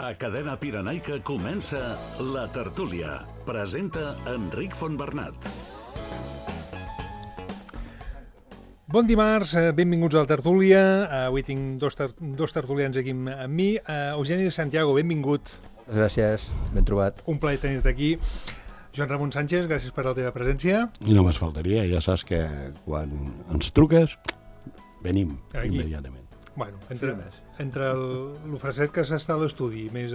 A Cadena Pirenaica comença La Tertúlia. Presenta Enric Fontbernat. Bon dimarts, benvinguts a La Tertúlia. Avui tinc dos tertulians aquí amb mi. Eugeni Santiago, benvingut. Gràcies, ben trobat. Un plaer tenir-te aquí. Joan Ramon Sánchez, gràcies per la teva presència. I no faltaria, ja saps que quan ens truques, venim aquí immediatament. Bueno, entre l'ofrecet que s'està a l'estudi, més...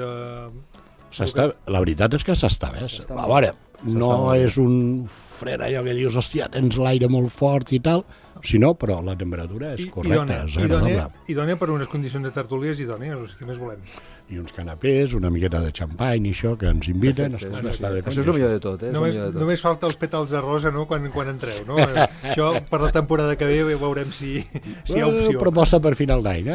La veritat és que s'està bé. A veure, no és un fred allò que dius, hòstia, tens l'aire molt fort i tal, sinó, però la temperatura és correcta, és agradable. I dona per unes condicions de tertúlies idònies, què més volem? I uns canapés, una miqueta de xampany i això, que ens inviten. Això és el millor de tot. Només falta els pètals de rosa, no?, quan entreu, no? Això per la temporada que ve veurem si hi ha opció. Proposta per final d'any,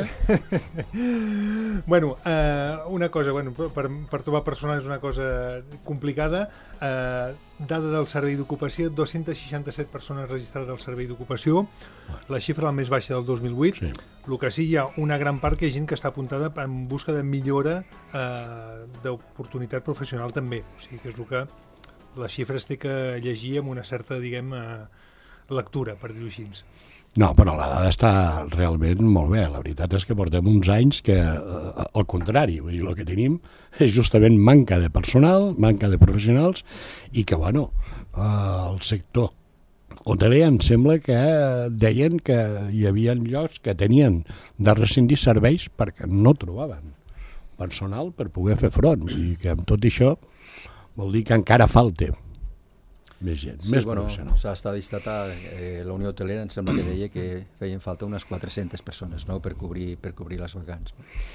Bueno, una cosa, per trobar personal és una cosa complicada. Dada del Servei d'Ocupació, 267 persones registrades al Servei d'Ocupació, la xifra la més baixa del 2008. Sí. El que sí, hi ha una gran part que hi ha gent que està apuntada en busca de millora d'oportunitat professional també. O sigui que és el que les xifres té que llegir amb una certa, lectura, per dir-ho així. No, però la dada està realment molt bé. La veritat és que portem uns anys que, al contrari, vull dir, el que tenim és justament manca de personal, manca de professionals, i que, el sector hoteler em sembla que deien que hi havia llocs que tenien de rescindir serveis perquè no trobaven personal per poder fer front, i que amb tot això vol dir que encara falta més gent, més professional. S'ha estadistat la Unió Hotelera, em sembla que deia que feien falta unes 400 persones, no?, per cobrir les vacants.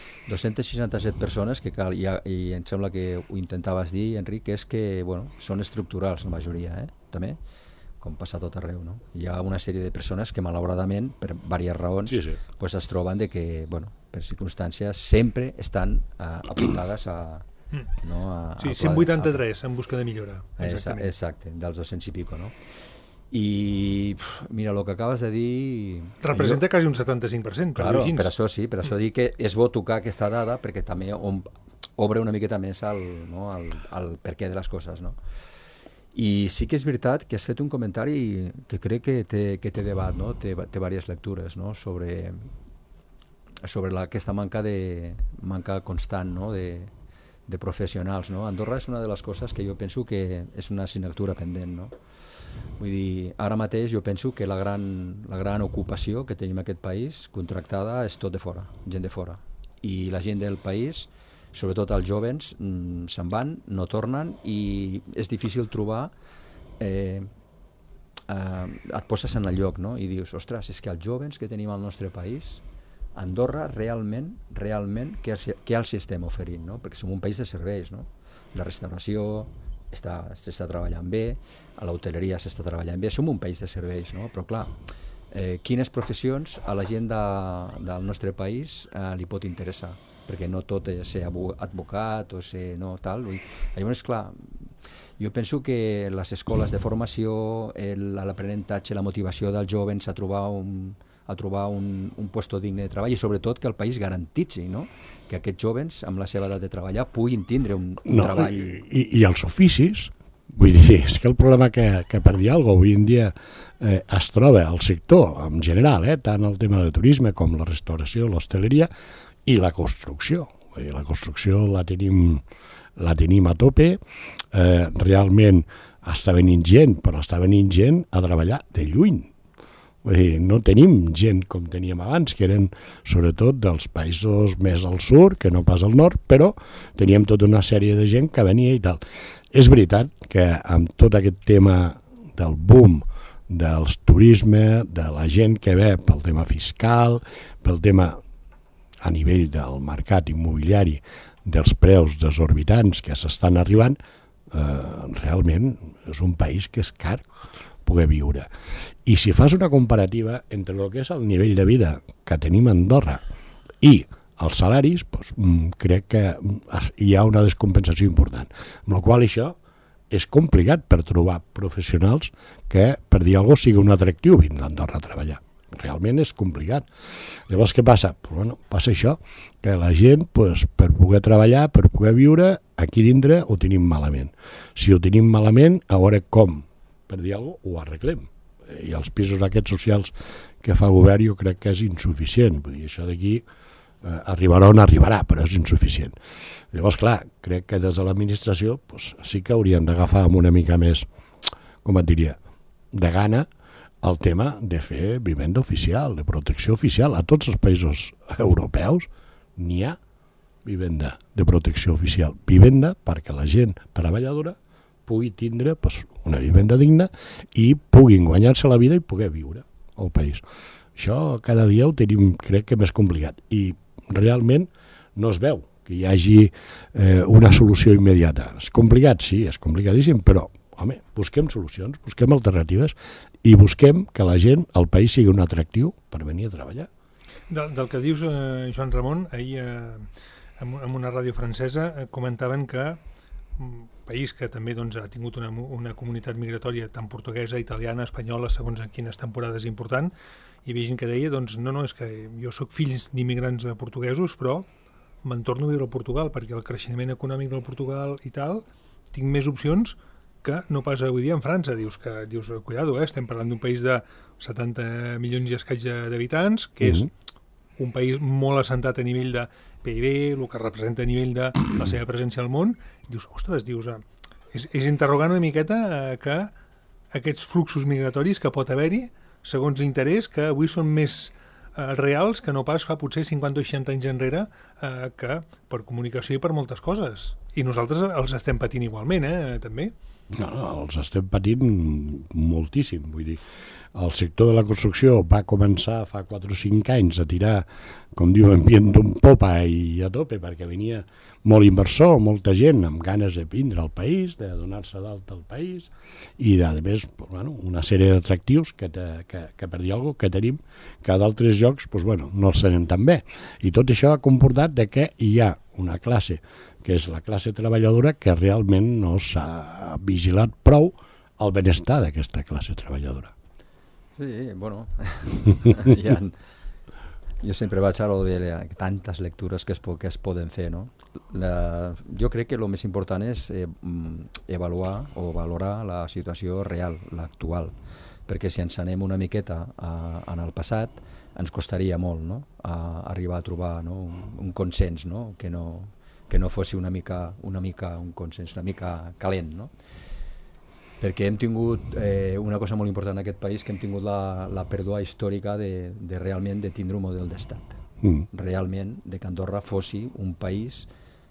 267 persones que cal, i em sembla que ho intentaves dir, Enric, és que són estructurals la majoria, també, com passa a tot arreu, no? Hi ha una sèrie de persones que malauradament, per diverses raons, pues es troben de que, per circumstàncies, sempre estan apuntades a... Sí, 183 en busca de millora. Exacte, dels 200 i pico, no? I mira, el que acabes de dir... Representa quasi un 75%. Claro, per això sí, per això dic que és bo tocar aquesta dada, perquè també obre una miqueta més al perquè de les coses, no? I sí que és veritat que has fet un comentari que crec que té debat, no? Té diverses lectures, no?, sobre aquesta manca constant, no?, de professionals, no? Andorra és una de les coses que jo penso que és una assignatura pendent, no? Vull dir, ara mateix jo penso que la gran ocupació que tenim en aquest país contractada és tot de fora, gent de fora. I la gent del país, sobretot els jovens, se'n van, no tornen, i és difícil trobar... et poses en el lloc, no?, i dius, ostres, és que els jovens que tenim al nostre país... Andorra realment què els estem oferint, no? Perquè som un país de serveis, no? La restauració s'està treballant bé, a l'hoteleria s'està treballant bé, som un país de serveis, no? Però clar, quines professions a la gent del nostre país li pot interessar? Perquè no tot és ser advocat o ser tal. Llavors, clar, jo penso que les escoles de formació, l'aprenentatge, la motivació dels jovens a trobar un puesto digne de treball, i sobretot que el país garantitzi, no?, que aquests jovens, amb la seva edat de treballar, puguin tindre un treball. I els oficis, vull dir, és que el problema que per dir alguna cosa avui en dia es troba al sector en general, tant el tema de turisme com la restauració, l'hostaleria i la construcció. Vull dir, la construcció la tenim a tope, realment està venint gent, però està venint gent a treballar de lluny. No tenim gent com teníem abans, que eren sobretot dels països més al sud, que no pas al nord, però teníem tota una sèrie de gent que venia i tal. És veritat que amb tot aquest tema del boom del turisme, de la gent que ve pel tema fiscal, pel tema a nivell del mercat immobiliari, dels preus desorbitants que s'estan arribant, realment és un país que és car poder viure. I si fas una comparativa entre el que és el nivell de vida que tenim a Andorra i els salaris, crec que hi ha una descompensació important. Amb la qual això és complicat per trobar professionals que, per dir alguna cosa, sigui un atractiu vindre a Andorra a treballar. realment és complicat. Llavors què passa? Pues bueno, passa això, que la gent per poder treballar, per poder viure, aquí dintre ho tenim malament. Si ho tenim malament, a veure com, per dir alguna cosa, ho arreglem. I els pisos aquests socials que fa el govern jo crec que és insuficient. Vull dir, això d'aquí arribarà on arribarà, però és insuficient. Llavors, clar, crec que des de l'administració sí que haurien d'agafar amb una mica més, com et diria, de gana el tema de fer vivenda oficial, de protecció oficial. A tots els països europeus n'hi ha vivenda de protecció oficial. Vivenda perquè la gent treballadora pugui tindre una vivenda digna i puguin guanyar-se la vida i poder viure al país. Això cada dia ho tenim, crec que, més complicat. I realment no es veu que hi hagi una solució immediata. És complicat, sí, és complicadíssim, però, home, busquem solucions, busquem alternatives i busquem que la gent, el país, sigui un atractiu per venir a treballar. Del que dius, Joan Ramon, ahir en una ràdio francesa comentaven que un país que també ha tingut una comunitat migratòria tant portuguesa, italiana, espanyola, segons en quines temporades important, hi havia gent que deia, no, és que jo sóc fills d'immigrants portuguesos, però me'n torno a viure a Portugal, perquè el creixement econòmic del Portugal i tal, tinc més opcions que no pas avui dia en França. Dius, cuidado, estem parlant d'un país de 70 milions i escaig d'habitants, que és un país molt assentat a nivell de PIB, el que representa a nivell de la seva presència al món. Dius, ostres, és interrogant una miqueta que aquests fluxos migratoris que pot haver-hi, segons l'interès, que avui són més reals que no pas fa potser 50 o 60 anys enrere, que per comunicació i per moltes coses. I nosaltres els estem patint igualment, també. No, els estem patint moltíssim, vull dir. El sector de la construcció va començar fa 4 o 5 anys a tirar, com diuen, vient d'un popa i a tope, perquè venia molt inversor, molta gent amb ganes de vindre al país, de donar-se d'alta al país, i a més una sèrie d'atractius que per dir alguna cosa, que tenim, que d'altres llocs no els tenen tan bé. I tot això ha comportat que hi ha una classe, que és la classe treballadora, que realment no s'ha vigilat prou el benestar d'aquesta classe treballadora. Sí, bueno, jo sempre vaig a lo de tantes lectures que es poden fer, no? Jo crec que el més important és avaluar o valorar la situació real, l'actual, perquè si ens anem una miqueta en el passat ens costaria molt, no? Arribar a trobar, no? Un consens, no? Que no fos una mica un consens, una mica calent, no? Perquè hem tingut una cosa molt important en aquest país, que hem tingut la pèrdua històrica de realment de tindre un model d'estat. Realment, de que Andorra fossi un país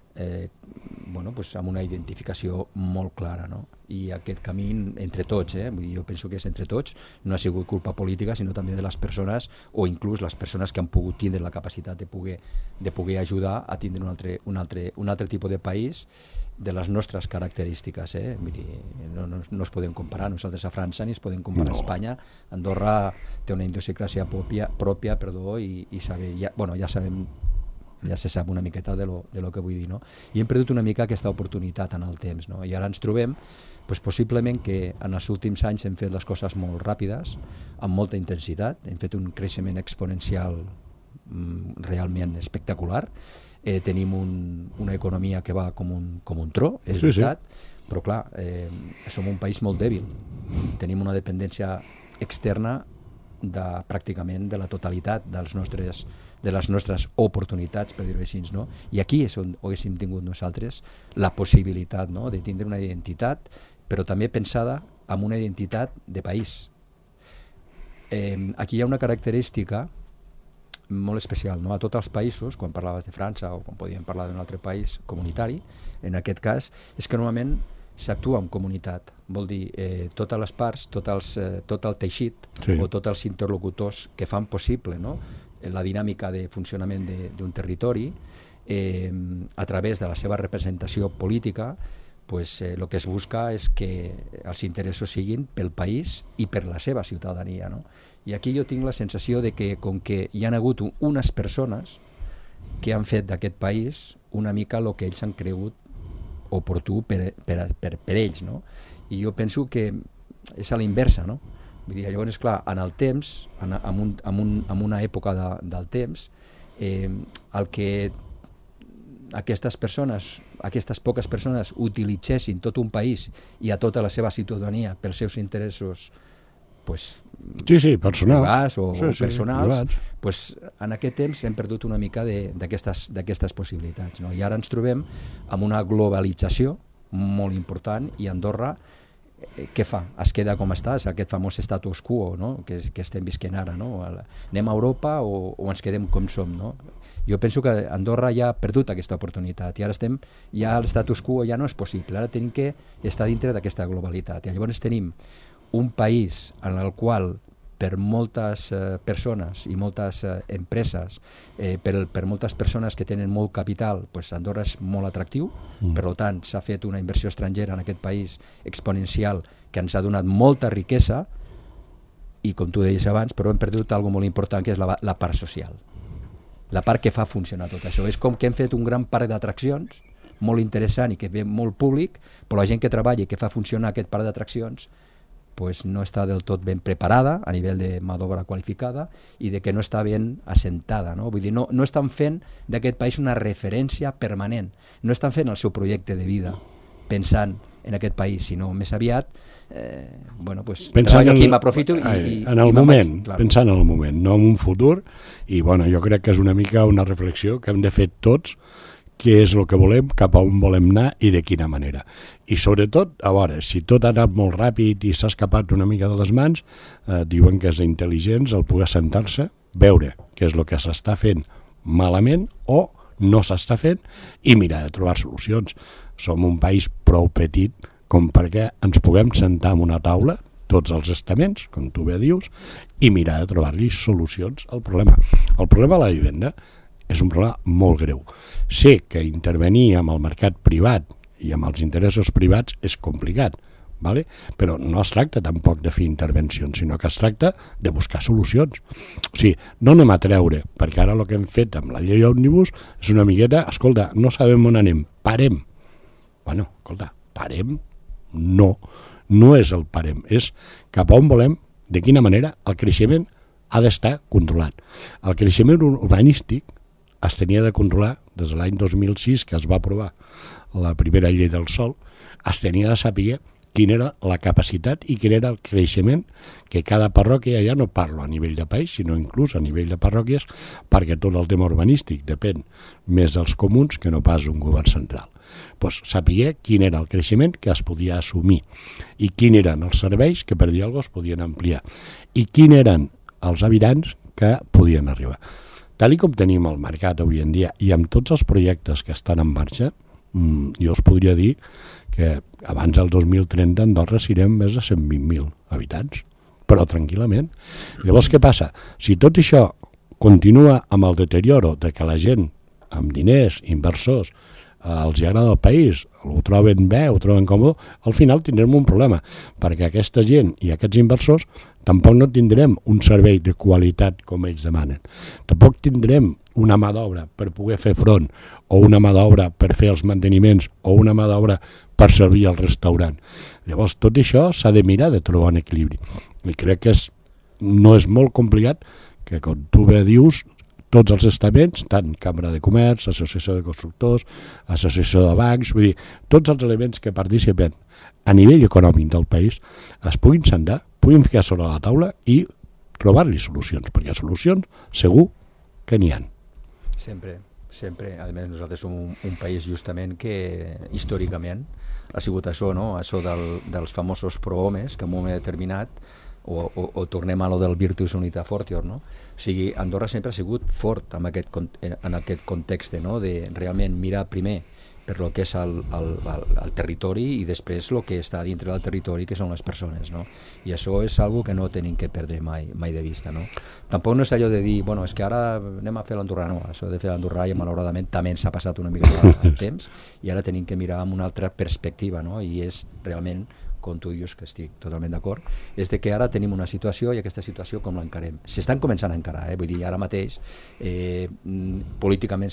amb una identificació molt clara, no? I aquest camí entre tots, jo penso que és entre tots, no ha sigut culpa política, sinó també de les persones, o inclús les persones que han pogut tindre la capacitat de poder ajudar a tindre un altre tipus de país de les nostres característiques. No es poden comparar nosaltres a França ni es poden comparar a Espanya. Andorra té una idiosincràsia pròpia, i ja sabem, ja se sap una miqueta de lo que vull dir, no? I hem perdut una mica aquesta oportunitat en el temps, no? I ara ens trobem possiblement que en els últims anys hem fet les coses molt ràpides, amb molta intensitat, hem fet un creixement exponencial realment espectacular, tenim una economia que va com un tro, és veritat, però clar, som un país molt dèbil, tenim una dependència externa pràcticament de la totalitat de les nostres oportunitats, per dir-ho així, no? I aquí és on haguéssim tingut nosaltres la possibilitat, no? De tindre una identitat, però també pensada en una identitat de país. Aquí hi ha una característica molt especial, no? A tots els països, quan parlaves de França o quan podíem parlar d'un altre país comunitari, en aquest cas, és que normalment s'actua en comunitat, vol dir totes les parts, tot el teixit o tots els interlocutors que fan possible, no? La dinàmica de funcionament d'un territori a través de la seva representació política. El que es busca és que els interessos siguin pel país i per la seva ciutadania, no? I aquí jo tinc la sensació de que com que hi ha hagut unes persones que han fet d'aquest país una mica el que ells han cregut oportú per ells, no? I jo penso que és a la inversa, no? Vull dir, llavors, clar, en el temps, en una època del temps, el que aquestes poques persones utilitzessin tot un país i a tota la seva ciutadania pels seus interessos personals o personals, en aquest temps hem perdut una mica d'aquestes possibilitats, no? I ara ens trobem amb una globalització molt important i Andorra què fa? Es queda com està, és aquest famós status quo, no? que estem visquent ara, no? Anem a Europa o ens quedem com som, no? Jo penso que Andorra ja ha perdut aquesta oportunitat i ara ja el status quo ja no és possible, ara tenim que estar dintre d'aquesta globalitat i llavors tenim un país en el qual per moltes persones i moltes empreses, per moltes persones que tenen molt capital, Andorra és molt atractiu, per tant s'ha fet una inversió estrangera en aquest país exponencial que ens ha donat molta riquesa i com tu deies abans, però hem perdut alguna molt important que és la part social, la part que fa funcionar tot això. És com que hem fet un gran parc d'atraccions molt interessant i que ve molt públic, però la gent que treballa i que fa funcionar aquest parc d'atraccions no està del tot ben preparada a nivell de mà d'obra qualificada i de que no està ben assentada, no? Vull dir, no estan fent d'aquest país una referència permanent, no estan fent el seu projecte de vida pensant en aquest país, sinó més aviat treballo aquí, m'aprofito en el moment, pensant en el moment, no en un futur, i jo crec que és una mica una reflexió que hem de fer tots, què és el que volem, cap a on volem anar i de quina manera. I sobretot, a veure, si tot ha anat molt ràpid i s'ha escapat una mica de les mans, diuen que és intel·ligents el poder sentar-se, veure què és el que s'està fent malament o no s'està fent i mirar de trobar solucions. Som un país prou petit com perquè ens puguem sentar en una taula, tots els estaments, com tu bé dius, i mirar de trobar-li solucions al problema. El problema de la vivenda és un problema molt greu. Sé que intervenir amb el mercat privat i amb els interessos privats és complicat, ¿vale? Però no es tracta tampoc de fer intervencions, sinó que es tracta de buscar solucions. O sigui, no anem a treure, perquè ara el que hem fet amb la llei òmnibus és una miqueta, escolta, no sabem on anem, parem. Bueno, escolta, parem? No és el parem, és cap a on volem, de quina manera el creixement ha d'estar controlat. El creixement urbanístic es tenia de controlar des de l'any 2006, que es va aprovar la primera llei del sòl, es tenia de saber quina era la capacitat i quin era el creixement que cada parròquia, ja no parlo a nivell de país, sinó inclús a nivell de parròquies, perquè tot el tema urbanístic depèn més dels comuns que no pas un govern central. Doncs saber quin era el creixement que es podia assumir i quins eren els serveis que per dir alguna cosa es podien ampliar i quins eren els habitants que podien arribar. Tal com tenim el mercat avui en dia i amb tots els projectes que estan en marxa, jo us podria dir que abans del 2030 a Andorra serem més de 120.000 habitants, però tranquil·lament. Llavors què passa? Si tot això continua amb el deterioro de que la gent amb diners, inversors, els agrada el país, ho troben bé, ho troben còmode, al final tindrem un problema, perquè aquesta gent i aquests inversors tampoc no tindrem un servei de qualitat com ells demanen. Tampoc tindrem una mà d'obra per poder fer front, o una mà d'obra per fer els manteniments, o una mà d'obra per servir al restaurant. Llavors, tot això s'ha de mirar de trobar un equilibri. I crec que no és molt complicat que, com tu bé dius, tots els estaments, tant Cambra de Comerç, Associació de Constructors, Associació de Bancs, vull dir, tots els elements que participen a nivell econòmic del país es puguin sentar, puguin ficar sobre la taula i trobar-li solucions, perquè solucions segur que n'hi ha. Sempre. A més, nosaltres som un país justament que històricament ha sigut això, no? Això dels famosos prohomes que en un moment determinat o tornem a lo del Virtus Unita Fortior, no? O sigui, Andorra sempre ha sigut fort en aquest context, no? De realment mirar primer per lo que és el territori i després el que està dintre del territori, que són les persones, no? I això és algo que no tenim que perdre mai de vista, no? Tampoc no és allò de dir, bueno, és que ara anem a fer l'Andorrà, no? Això de fer l'Andorrà ja malauradament també ens ha passat una mica el temps i ara tenim que mirar amb una altra perspectiva, no? I és realment, com tu dius, que estic totalment d'acord, és de que ara tenim una situació i aquesta situació com l'encarem. S'estan començant a encarar, vull dir, ara mateix políticament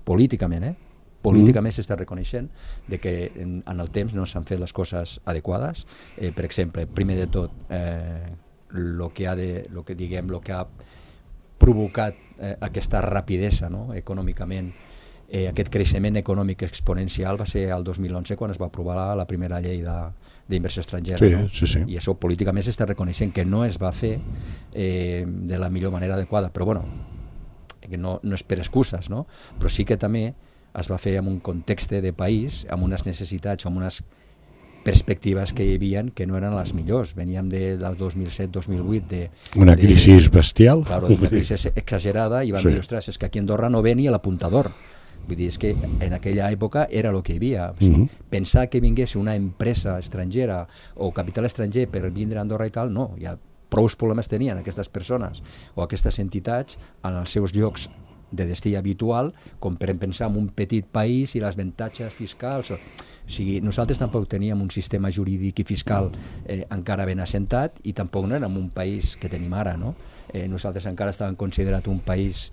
s'està reconeixent de que en el temps no s'han fet les coses adequades. Per exemple, primer de tot, lo que ha provocat aquesta rapidesa, no? Econòmicament. Aquest creixement econòmic exponencial va ser el 2011 quan es va aprovar la primera llei d'inversió estrangera. Sí, no? sí, sí. I això políticament s'està reconeixent que no es va fer de la millor manera adequada, però bueno, que no és per excuses, no? Però sí que també es va fer en un context de país, amb unes necessitats, amb unes perspectives que hi havia que no eren les millors. Veníem del 2007-2008 una crisi bestial. Claro, una crisi exagerada i van dir, ostres, és que aquí a Andorra no ve ni a l'apuntador. Vull dir, és que en aquella època era el que hi havia. O sigui, pensar que vingués una empresa estrangera o capital estranger per vindre a Andorra i tal, no, ja prou problemes tenien aquestes persones o aquestes entitats en els seus llocs de destí habitual, com per pensar en un petit país i les avantatges fiscals. O sigui, nosaltres tampoc teníem un sistema jurídic i fiscal encara ben assentat i tampoc no érem un país que tenim ara, no? Nosaltres encara estàvem considerat un país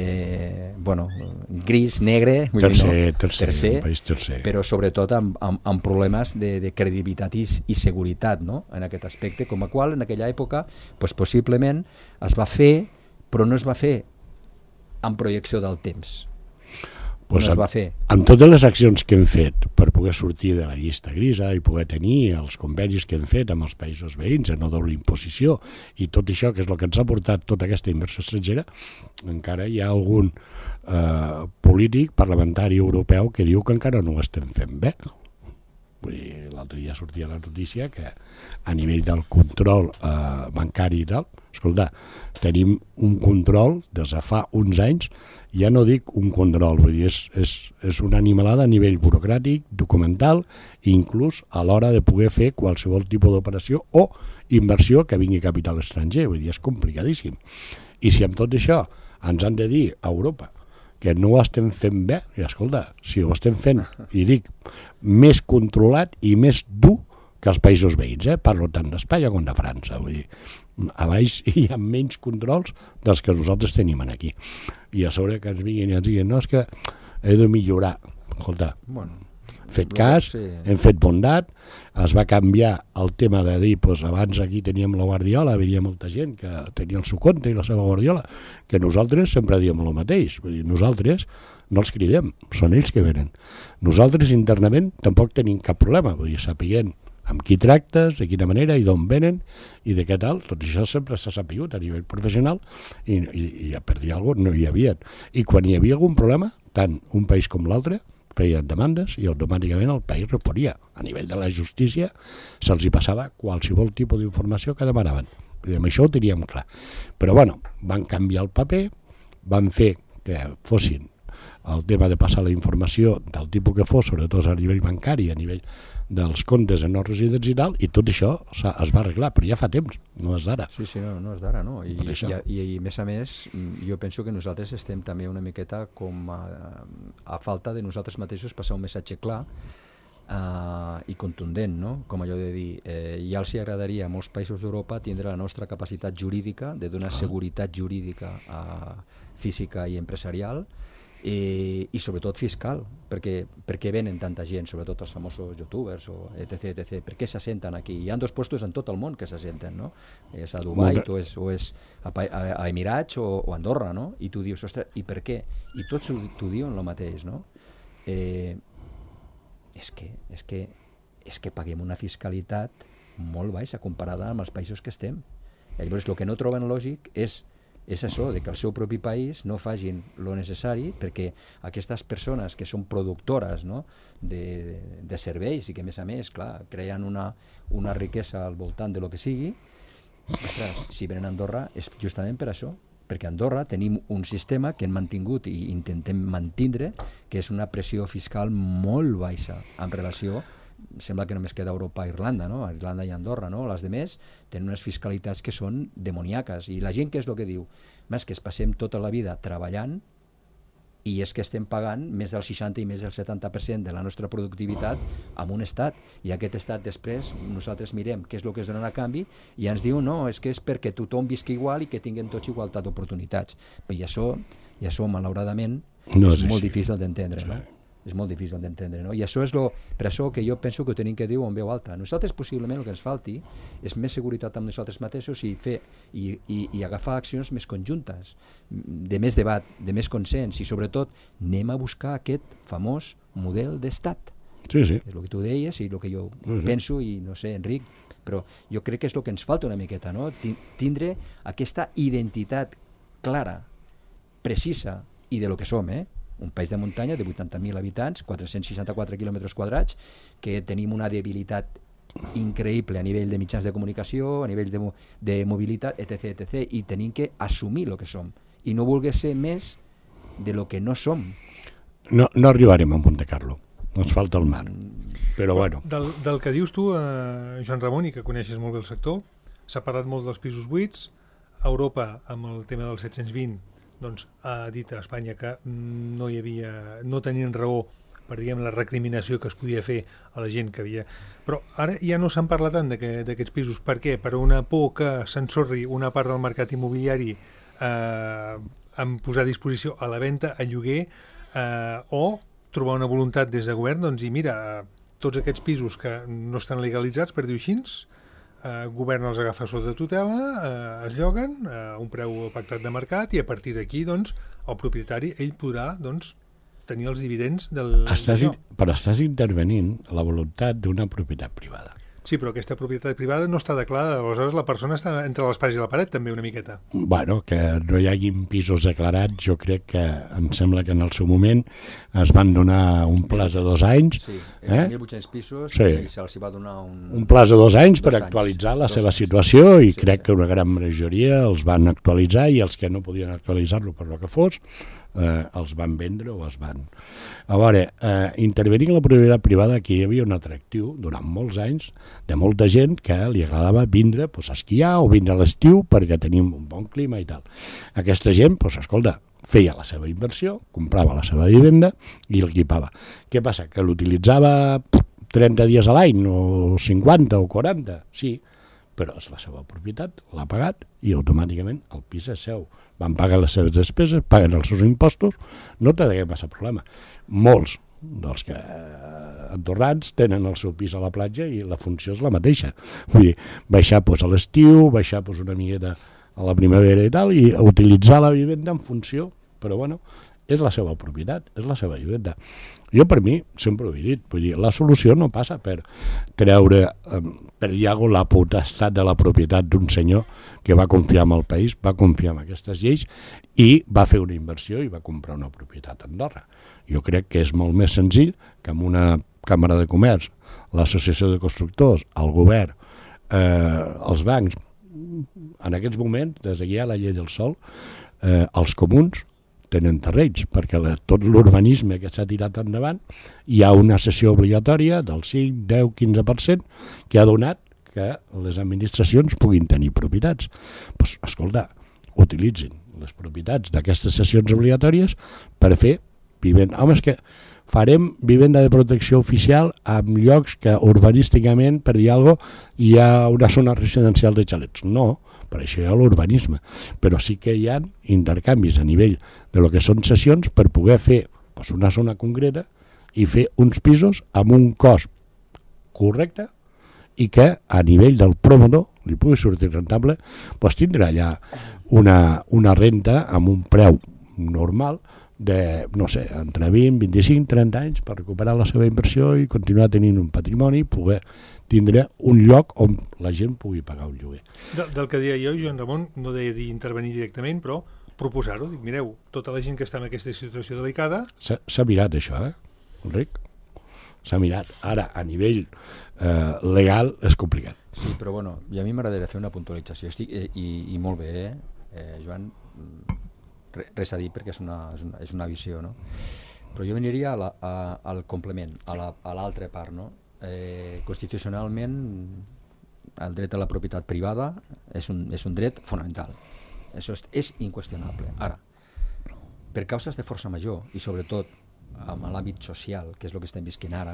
gris, negre, tercer, un país tercer, però sobretot amb problemes de credibilitat i seguretat, no? En aquest aspecte, com a qual en aquella època possiblement es va fer, però no es va fer en projecció del temps. No es va fer. Amb totes les accions que hem fet per poder sortir de la llista grisa i poder tenir els convenis que hem fet amb els països veïns, no doble imposició i tot això, que és el que ens ha portat tota aquesta inversió estrangera, encara hi ha algun polític parlamentari europeu que diu que encara no ho estem fent bé. L'altre dia sortia la notícia que a nivell del control bancari i tal, escolta, tenim un control des de fa uns anys, ja no dic un control, vull dir, és una animalada a nivell burocràtic, documental, i inclús a l'hora de poder fer qualsevol tipus d'operació o inversió que vingui capital estranger, vull dir, és complicadíssim. I si amb tot això ens han de dir a Europa que no ho estem fent bé, i escolta, si ho estem fent, i dic, més controlat i més dur que els països veïns, parlo tant d'Espanya com de França, vull dir, a baix hi ha menys controls dels que nosaltres tenim aquí. I a sobre que ens vinguin i ens diguin, no, és que he de millorar. Escolta, fet cas, hem fet bondat, es va canviar el tema de dir, abans aquí teníem la Guardiola, venia molta gent que tenia el seu compte i la seva Guardiola, que nosaltres sempre diem el mateix, vull dir, nosaltres no els cridem, són ells que venen. Nosaltres internament tampoc tenim cap problema, vull dir, sapiguent amb qui tractes, de quina manera i d'on venen i de què tal, tot això sempre s'ha sapigut a nivell professional i per dir alguna cosa no hi havia. I quan hi havia algun problema, tant un país com l'altre feien demandes i automàticament el país responia. A nivell de la justícia se'ls hi passava qualsevol tipus d'informació que demanaven. I amb això ho teníem clar. Però bueno, van canviar el paper, van fer que fossin el tema de passar la informació del tipus que fos, sobretot a nivell bancari, a nivell dels comptes en no residents i tal, i tot això es va arreglar, però ja fa temps, no és d'ara. Sí, no és d'ara, no? I a més, jo penso que nosaltres estem també una miqueta com a falta de nosaltres mateixos passar un missatge clar i contundent, no? Com allò de dir, ja els agradaria a molts països d'Europa tindre la nostra capacitat jurídica de donar seguretat jurídica física i empresarial i sobretot fiscal, perquè venen tanta gent, sobretot els famosos youtubers o etc, per què s'assenten aquí? Hi ha dos puestos en tot el món que s'assenten, no? És a Dubai o és a Emirats o a Andorra, no? I tu dius, ostres, i per què? I tots t'ho diuen el mateix, no? És que paguem una fiscalitat molt baixa comparada amb els països que estem. I llavors el que no troben lògic és això, de que el seu propi país no facin lo necessari perquè aquestes persones que són productores, no? de serveis i que a més, clar, creen una riquesa al voltant de lo que sigui, ostres, si venen a Andorra és justament per això, perquè a Andorra tenim un sistema que hem mantingut i intentem mantindre, que és una pressió fiscal molt baixa en relació, sembla que només queda Europa i Irlanda, no? Irlanda i Andorra, no? Les demés tenen unes fiscalitats que són demoníaques, i la gent què és el que diu? Més que es passem tota la vida treballant i és que estem pagant més del 60 i més del 70% de la nostra productivitat amb un estat, i aquest estat després nosaltres mirem què és el que es dona a canvi i ens diu no, és que és perquè tothom visqui igual i que tinguem tots igualtat d'oportunitats. I això malauradament és molt difícil d'entendre, no? És molt difícil d'entendre, no? I això és per això que jo penso que ho tenim que dir en veu alta. Nosaltres possiblement el que ens falti és més seguretat amb nosaltres mateixos i agafar accions més conjuntes, de més debat, de més consens, i sobretot anem a buscar aquest famós model d'estat. Sí, sí. És el que tu deies i el que jo penso, i no sé, Enric, però jo crec que és el que ens falta una miqueta, no? Tindre aquesta identitat clara, precisa, i de lo que som, un país de muntanya de 80.000 habitants, 464 quilòmetres quadrats, que tenim una debilitat increïble a nivell de mitjans de comunicació, a nivell de mobilitat, etc, i tenim que assumir el que som, i no voler ser més de lo que no som. No arribarem a Monte Carlo, ens falta el mar, però bueno. Del que dius tu, Joan Ramon, i que coneixes molt bé el sector, s'ha parlat molt dels pisos buits. Europa, amb el tema del 720, doncs, ha dit a Espanya que no tenien raó per, diguem, la recriminació que es podia fer a la gent que havia... Però ara ja no se'n parla tant d'aquests pisos. Per què? Per una por que s'ensorri una part del mercat immobiliari en posar a disposició a la venda, a lloguer, o trobar una voluntat des de govern, doncs, i mira, tots aquests pisos que no estan legalitzats, per dir-ho així, govern els agafa sota tutela, es lloguen a un preu pactat de mercat, i a partir d'aquí, doncs, el propietari, ell podrà, doncs, tenir els dividends del... Però estàs intervenint la voluntat d'una propietat privada. Sí, però aquesta propietat privada no està declarada, aleshores la persona està entre l'espasa i la paret, també, una miqueta. Bueno, que no hi haguin pisos declarats, jo crec que em sembla que en el seu moment es van donar un plaç de 2 anys. Sí, 1.800 pisos, sí. I se'ls va donar un plaç de 2 anys per actualitzar la seva situació, i crec que una gran majoria els van actualitzar, i els que no podien actualitzar-lo per lo que fos, els van vendre o els van... A veure, intervenir en la propietat privada, aquí hi havia un atractiu durant molts anys de molta gent que li agradava vindre a esquiar o vindre a l'estiu perquè tenim un bon clima i tal. Aquesta gent, escolta, feia la seva inversió, comprava la seva vivenda i l'equipava. Què passa? Que l'utilitzava 30 dies a l'any o 50 o 40? Sí, però és la seva propietat, l'ha pagat i automàticament el pis és seu. Van pagar les seves despeses, paguen els seus impostos, no té de massa problema. Molts dels que andorrans tenen el seu pis a la platja i la funció és la mateixa. Vull dir, baixar a l'estiu, baixar una miqueta a la primavera i tal, i utilitzar la vivenda en funció, però bueno, és la seva propietat, és la seva vivenda. Jo, per mi, sempre ho he dit, vull dir, la solució no passa per treure per Iago la potestat de la propietat d'un senyor que va confiar en el país, va confiar en aquestes lleis i va fer una inversió i va comprar una propietat a Andorra. Jo crec que és molt més senzill que amb una Càmera de Comerç, l'Associació de Constructors, el govern, els bancs, en aquests moments, des que hi ha la llei del sòl, els comuns tenen terrenys, perquè tot l'urbanisme que s'ha tirat endavant hi ha una cessió obligatòria del 5, 10, 15% que ha donat que les administracions puguin tenir propietats. Doncs, escolta, utilitzin les propietats d'aquestes cessions obligatòries per fer vivenda. Home, és que farem vivenda de protecció oficial en llocs que urbanísticament, per dir alguna cosa, hi ha una zona residencial de xalets. No, per això hi ha l'urbanisme. Però sí que hi ha intercanvis a nivell de lo que són cessions per poder fer una zona concreta i fer uns pisos amb un cost correcte i que a nivell del promotor li pugui sortir rentable, tindrà allà una renta amb un preu normal de, no sé, entre 20, 25, 30 anys per recuperar la seva inversió i continuar tenint un patrimoni i poder tindre un lloc on la gent pugui pagar un lloguer. Del que deia jo, Joan Ramon, no deia d'intervenir directament, però proposar-ho. Dic, mireu, tota la gent que està en aquesta situació delicada... S'ha mirat això, Enric? S'ha mirat. Ara, a nivell legal, és complicat. Sí, però bueno, i a mi m'agradaria fer una puntualització. I molt bé, Joan... res a dir perquè és una visió, no? Però jo veniria al complement, a l'altra part, no? Constitucionalment el dret a la propietat privada és un dret fonamental, això és inqüestionable. Ara, per causes de força major i sobretot en l'àmbit social, que és el que estem visquent ara,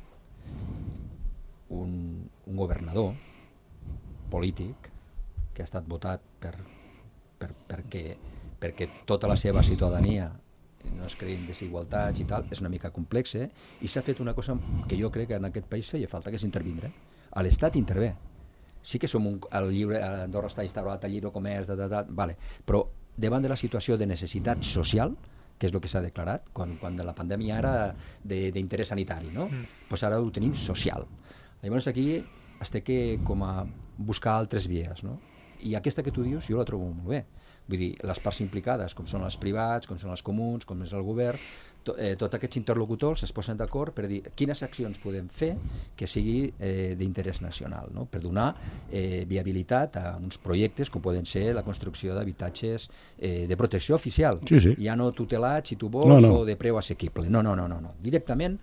un governador polític que ha estat votat perquè tota la seva ciutadania no es creïn desigualtats i tal, és una mica complex, i s'ha fet una cosa que jo crec que en aquest país feia falta, que és intervindre. L'Estat intervé. Sí que el lliure, Andorra està instaurat el lliure comerç, vale, però davant de la situació de necessitat social, que és el que s'ha declarat, quan la pandèmia era d'interès sanitari, no? Pues ara ho tenim social. Llavors aquí es té que com a buscar altres vies, no? I aquesta que tu dius jo la trobo molt bé. Vull dir, les parts implicades, com són els privats, com són els comuns, com és el govern, tots aquests interlocutors es posen d'acord per dir quines accions podem fer que sigui d'interès nacional, no? Per donar viabilitat a uns projectes com poden ser la construcció d'habitatges de protecció oficial, ja no tutelats si tu vols o de preu assequible. No. Directament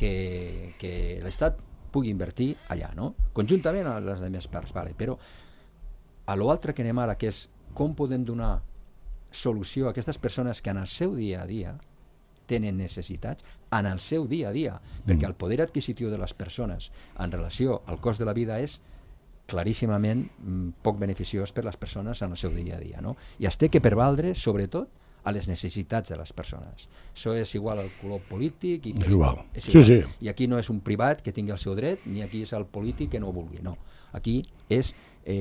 que l'Estat pugui invertir allà, no? Conjuntament a les altres parts, vale. Però a l'altre que anem ara, que és com podem donar solució a aquestes persones que en el seu dia a dia tenen necessitats, en el seu dia a dia, perquè el poder adquisitiu de les persones en relació al cost de la vida és claríssimament poc beneficiós per les persones en el seu dia a dia, no? I es té que pervaldre, sobretot, a les necessitats de les persones. Això és igual al color polític i és igual. Sí. I aquí no és un privat que tingui el seu dret, ni aquí és el polític que no ho vulgui, no. Aquí és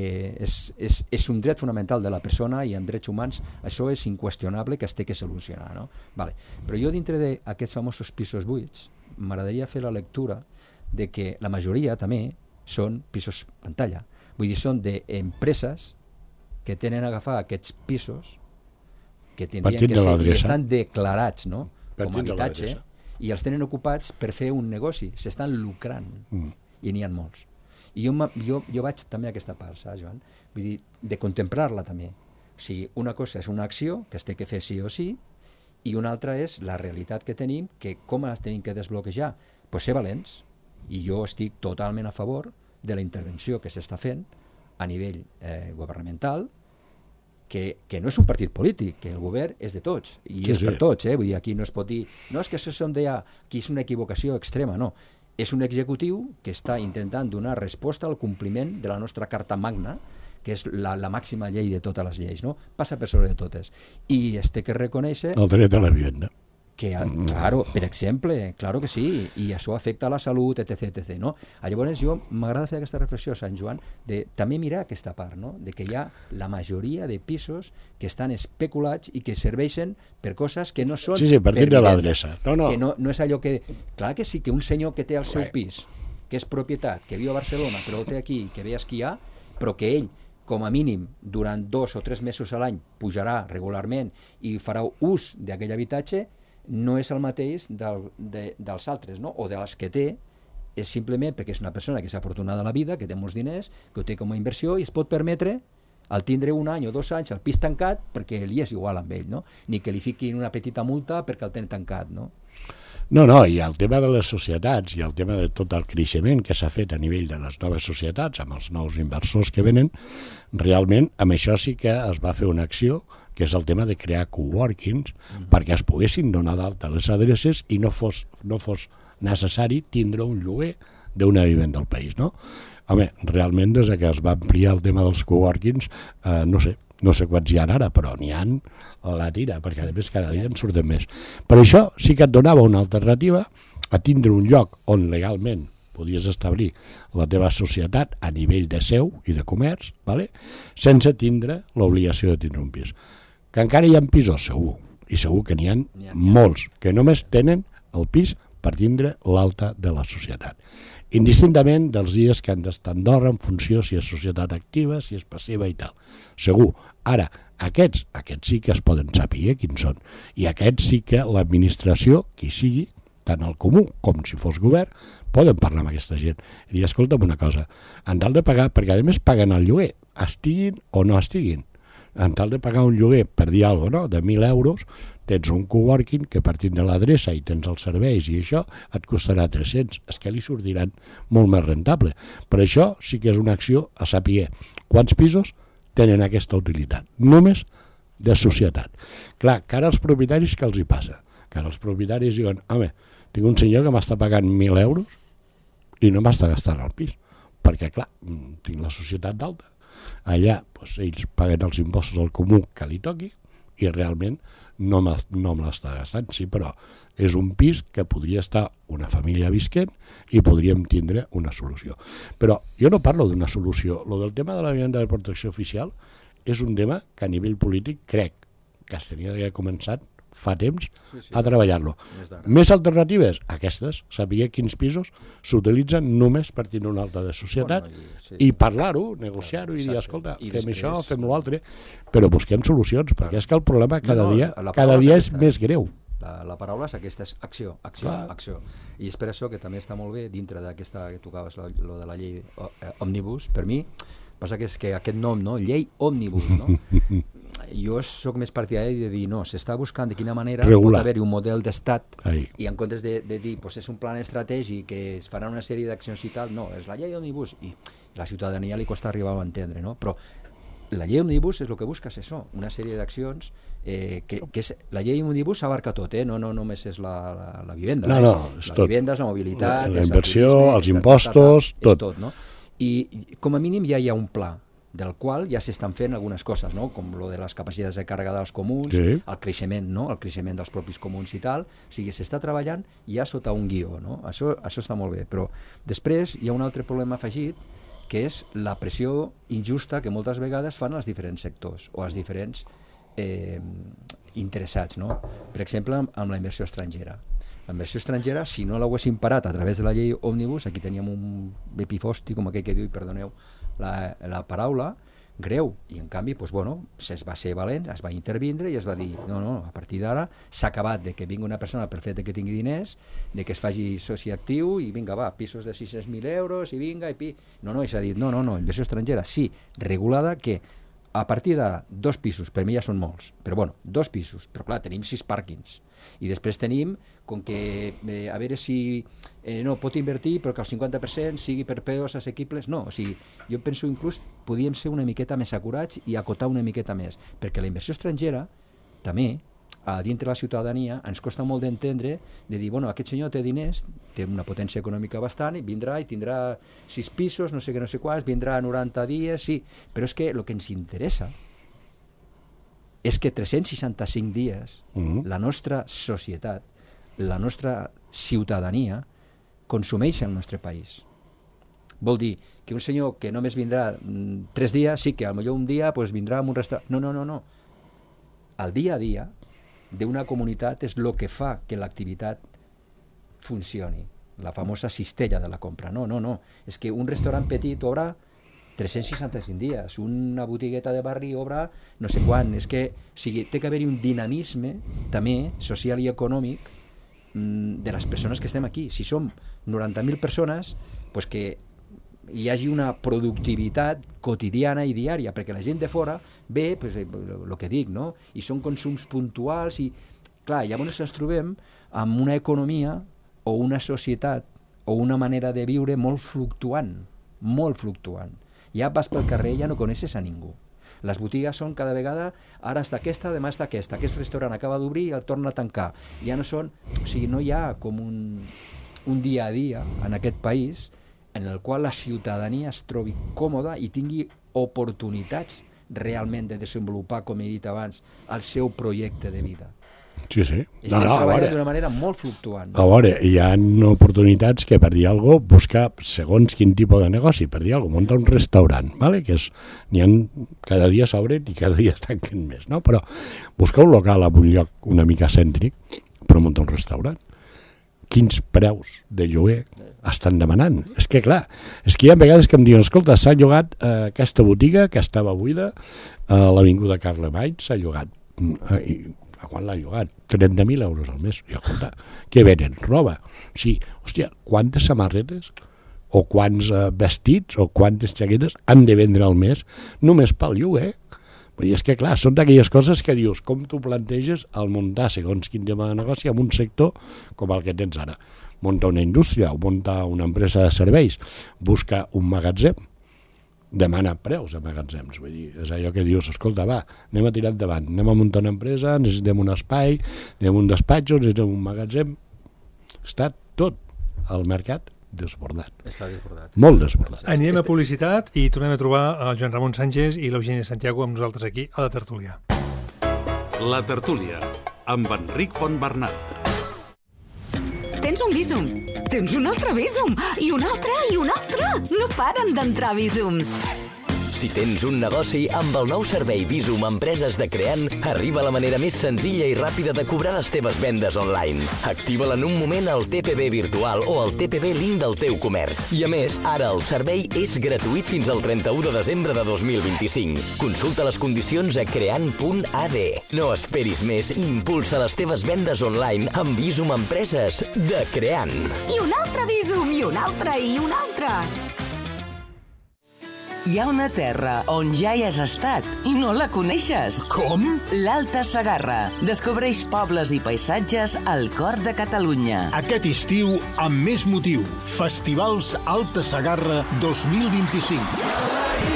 un dret fonamental de la persona i en drets humans això és inqüestionable que es té que solucionar, no? Vale. Però jo dintre d'aquests famosos pisos buits m'agradaria fer la lectura de que la majoria també són pisos pantalla. Vull dir, són d'empreses que tenen a agafar aquests pisos que tindrien que ser i estan declarats, no? Com a habitatge i els tenen ocupats per fer un negoci, s'estan lucrant i n'hi ha molts. I jo vaig també a aquesta part, saps, Joan? Vull dir, de contemplar-la també. O sigui, una cosa és una acció que es té que fer sí o sí i una altra és la realitat que tenim, que com la tenim que desbloquejar? Pues ser valents. I jo estic totalment a favor de la intervenció que s'està fent a nivell governamental, que no és un partit polític, que el govern és de tots, i és per tots, vull dir, aquí no es pot dir, no és que això són aquí és una equivocació extrema, no. És un executiu que està intentant donar resposta al compliment de la nostra Carta Magna, que és la màxima llei de totes les lleis, no? Passa per sobre de totes. I es té que reconèixer... El dret a la vivienda. Que, claro, per exemple, claro que sí, i això afecta a la salut, etc. No? Llavors jo m'agrada fer aquesta reflexió, Sant Joan, de també mirar aquesta part, no? De que hi ha la majoria de pisos que estan especulats i que serveixen per coses que no són... Sí, per dir de l'adreça. Que no és allò que... Clar que sí, que un senyor que té el seu pis, que és propietat, que viu a Barcelona, però el té aquí, que ve a esquiar, però que ell, com a mínim, durant 2 o 3 mesos a l'any, pujarà regularment i farà ús d'aquell habitatge, no és el mateix dels altres, no? O de les que té, és simplement perquè és una persona que és afortunada a la vida, que té molts diners, que ho té com a inversió i es pot permetre al tindre 1 any o 2 anys el pis tancat perquè li és igual amb ell, no? Ni que li fiquin una petita multa perquè el tenen tancat, no? No, i el tema de les societats i el tema de tot el creixement que s'ha fet a nivell de les noves societats, amb els nous inversors que venen, realment amb això sí que es va fer una acció, que és el tema de crear coworkings, perquè es poguessin donar d'alta les adreces i no fos necessari tindre un lloguer d'una vivenda al país, no? Home, realment des que es va ampliar el tema dels coworkings, no sé quants hi ha ara, però n'hi ha la tira, perquè a més cada dia en surten més. Per això sí que et donava una alternativa a tindre un lloc on legalment podies establir la teva societat a nivell de seu i de comerç, sense tindre l'obligació de tindre un pis. Que encara hi ha pisos, segur, i segur que n'hi ha molts, que només tenen el pis per tindre l'alta de la societat. Indistintament dels dies que han d'estar a Andorra en funció si és societat activa, si és passiva i tal. Segur. Ara, aquests sí que es poden saber quins són. I aquests sí que l'administració, qui sigui, tant el comú com si fos govern, poden parlar amb aquesta gent. I dir, escolta'm una cosa, en tal de pagar, perquè a més paguen el lloguer, estiguin o no estiguin. En tal de pagar un lloguer, per dir alguna cosa, de 1.000 euros, tens un coworking que partint de l'adreça i tens els serveis i això et costarà 300. És que li sortiran molt més rentable. Per això sí que és una acció a saber quants pisos tenen aquesta utilitat. Només de societat. Clar, que ara els propietaris què els hi passa? Que ara els propietaris diuen, home, tinc un senyor que m'està pagant 1.000 euros i no m'està gastant el pis. Perquè, clar, tinc la societat d'alta. Allà ells paguen els impostos al comú que li toqui i realment no me l'està gastant, sí, però és un pis que podria estar una família visquent i podríem tindre una solució. Però jo no parlo d'una solució. Lo del tema de la vivenda de protecció oficial és un tema que a nivell polític crec que es tenia d'haver començat fa temps a treballar-lo. Més alternatives? Aquestes, saber quins pisos s'utilitzen només per tenir una alta de societat i parlar-ho, negociar-ho i dir, escolta, fem això, fem l'altre, però busquem solucions, perquè és que el problema cada dia és més greu. La paraula és aquesta, és acció, acció, acció. I és per això que també està molt bé, dintre d'aquesta que tocaves, lo de la llei òmnibus, per mi, passa que és que aquest nom, no? Llei òmnibus, no? Jo sóc més partidari de dir, no, s'està buscant de quina manera pot haver-hi un model d'estat i en comptes de dir, pues és un plan estratègic que es farà una sèrie d'accions i tal, no, és la llei òmnibus i la ciutadania li costa arribar a entendre, no? Però la llei òmnibus és el que busca, és això, una sèrie d'accions que és, la llei òmnibus abarca tot, no només és la vivenda, la vivenda és la mobilitat, la inversió, els impostos, tot, no? I com a mínim ja hi ha un pla del qual ja s'estan fent algunes coses, no? Com lo de les capacitats de càrrega dels comuns, el creixement, no? El creixement dels propis comuns i tal, o sigui, s'està treballant ja sota un guió, no? Això està molt bé, però després hi ha un altre problema afegit, que és la pressió injusta que moltes vegades fan els diferents sectors o els diferents interessats, no? Per exemple, amb la inversió estrangera. La inversió estrangera, si no l'haguéssim parat a través de la llei òmnibus, aquí teníem un epifosti, com aquell que diu, i perdoneu la paraula, greu, i en canvi, pues, bueno, es va ser valent, es va intervindre i es va dir, no, a partir d'ara s'ha acabat de que vingui una persona pel fet de que tingui diners, de que es faci soci actiu i vinga, va, pisos de 600.000 euros i vinga, no, i s'ha dit, no, inversió estrangera, sí, regulada, que a partir de 2 pisos, per mi ja són molts, però bueno, 2 pisos, però clar, tenim 6 pàrquings, i després tenim com que a veure si no pot invertir però que el 50% sigui per preus assequibles, no, o sigui, jo penso inclús podíem ser una miqueta més acurats i acotar una miqueta més, perquè la inversió estrangera també a dintre de la ciutadania ens costa molt d'entendre, de dir, bueno, aquest senyor té diners, té una potència econòmica bastant, i vindrà i tindrà 6 pisos, no sé què, no sé quants, vindrà 90 dies, sí, però és que el que ens interessa és que 365 dies la nostra societat, la nostra ciutadania consumeix el nostre país. Vol dir que un senyor que només vindrà 3 dies, sí que potser un dia pues, vindrà a un restaurant... No. El dia a dia d'una comunitat és el que fa que l'activitat funcioni, la famosa cistella de la compra. No, és que un restaurant petit obre 365 dies, una botigueta de barri obre no sé quan, és que o sigui, té que haver-hi un dinamisme també social i econòmic de les persones que estem aquí. Si som 90.000 persones, pues que hi hagi una productivitat quotidiana i diària, perquè la gent de fora ve, pues, el que dic, no? I són consums puntuals i, clar, llavors ens trobem amb una economia o una societat o una manera de viure molt fluctuant. Ja vas pel carrer i ja no coneixes a ningú. Les botigues són cada vegada, ara està aquesta, demà està aquesta, aquest restaurant acaba d'obrir i el torna a tancar. Ja no són, o sigui, no hi ha com un dia a dia en aquest país en el qual la ciutadania es trobi còmoda i tingui oportunitats realment de desenvolupar, com he dit abans, el seu projecte de vida. Sí. Estem treballant d'una manera molt fluctuant. A veure, hi ha oportunitats que per dir alguna cosa buscar segons quin tipus de negoci, per dir alguna cosa, muntar un restaurant, ¿vale? Que n'hi ha, cada dia s'obren i cada dia es tanquen més, no? Però buscar un local en un lloc una mica cèntric per muntar un restaurant. Quins preus de lloguer estan demanant? És que clar, és que hi ha vegades que em diuen, escolta, s'ha llogat aquesta botiga que estava buida a l'avinguda Carlemany, s'ha llogat. A quan l'ha llogat? 30.000 euros al mes. I escolta, què venen? Roba. Sí, hòstia, quantes samarretes o quants vestits o quantes xaquetes han de vendre al mes només pel lloguer? I és que, clar, són d'aquelles coses que dius, com tu planteges el muntar segons quin tema de negoci en un sector com el que tens ara. Munta una indústria o munta una empresa de serveis, busca un magatzem, demana preus a magatzems. Vull dir, és allò que dius, escolta, va, anem a tirar endavant, anem a muntar una empresa, necessitem un espai, necessitem un despatx, necessitem un magatzem. Està tot al mercat desbordat. Està desbordat. Molt desbordat. Anem a publicitat i tornem a trobar el Joan Ramon Sánchez i l'Eugènia Santiago amb nosaltres aquí a la tertúlia. La tertúlia, amb Enric Fontbernat. Tens un Bizum, tens un altre Bizum, i un altre, i un altre. No paren d'entrar Bizums. Si tens un negoci, amb el nou servei Bizum Empreses de Creant, arriba la manera més senzilla i ràpida de cobrar les teves vendes online. Activa-la en un moment al TPB virtual o al TPB link del teu comerç. I a més, ara el servei és gratuït fins al 31 de desembre de 2025. Consulta les condicions a creant.ad. No esperis més i impulsa les teves vendes online amb Bizum Empreses de Creant. I un altre Bizum, i un altre, i un altre. Hi ha una terra on ja hi has estat i no la coneixes. Com? L'Alta Segarra. Descobreix pobles i paisatges al cor de Catalunya. Aquest estiu, amb més motiu, Festivals Alta Segarra 2025.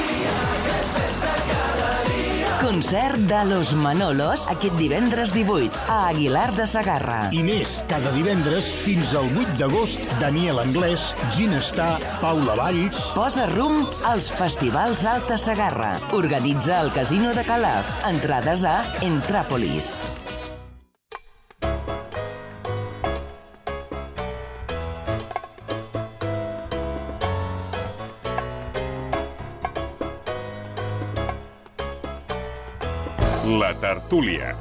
Concert de Los Manolos aquest divendres 18 a Aguilar de Segarra. I més, cada divendres fins al 8 d'agost, Daniel Anglès, Ginestar, Paula Valls... Posa rumb als Festivals Alta Segarra. Organitza el Casino de Calaf. Entrades a Entràpolis. La tertúlia.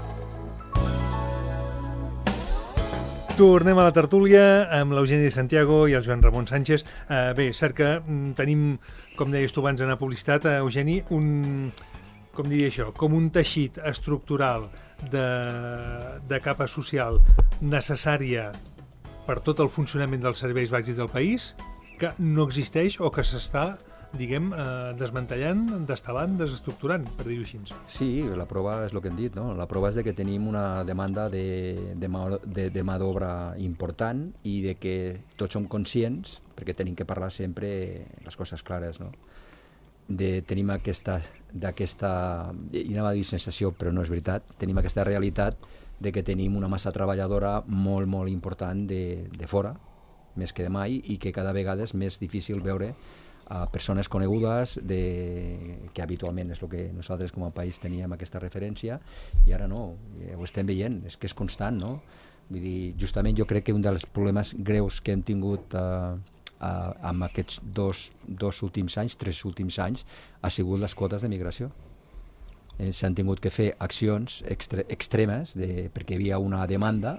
Tornem a la tertúlia amb l'Eugeni de Santiago i el Joan Ramon Sánchez. Bé, cert que tenim, com deies tu abans en la publicitat, Eugeni, com diria això, com un teixit estructural de capa social necessària per tot el funcionament dels serveis bàsics del país que no existeix o que s'està, diguem, desmantellant, destalant, desestructurant, per dir-ho així. Sí, la prova és el que hem dit, no? La prova és de que tenim una demanda de mà d'obra important i de que tots som conscients, perquè tenim que parlar sempre les coses clares, no? Tenim aquesta, i anava a dir sensació, però no és veritat, tenim aquesta realitat de que tenim una massa treballadora molt, molt important de fora, més que de mai, i que cada vegada és més difícil veure a persones conegudes que habitualment és el que nosaltres com a país teníem aquesta referència i ara no, ho estem veient, és que és constant, no? Vull dir, justament jo crec que un dels problemes greus que hem tingut amb aquests dos últims anys, 3 últims anys, ha sigut les quotes de migració. S'han tingut que fer accions extremes perquè hi havia una demanda